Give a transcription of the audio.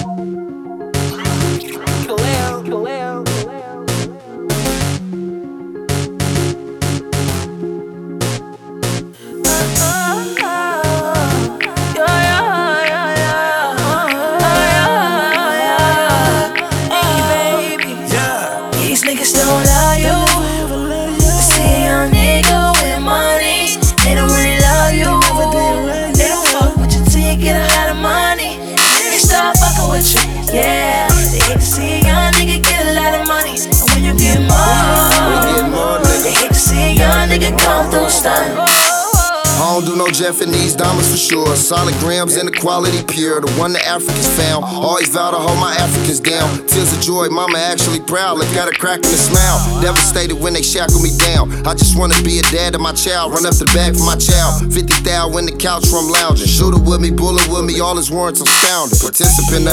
These niggas don't love you. They see a young nigga with money. They don't really love you. They don't fuck with you till you get a lot of money. They start fucking with you, yeah. They hate to see a young nigga get a lot of money. And when you get more, they hate to see a young nigga come through stunning. I don't do no Jeff in these diamonds for sure. Solid grams and the quality pure. The one the Africans found. Always vow to hold my Africans down. Tears of joy, mama actually proud. Look at her cracking a smile. Devastated when they shackle me down. I just wanna be a dad to my child. Run up the bag for my child. 50,000 when the couch from lounging. Shooter with me, bullet with me. All his warrants I'm sounding. Participant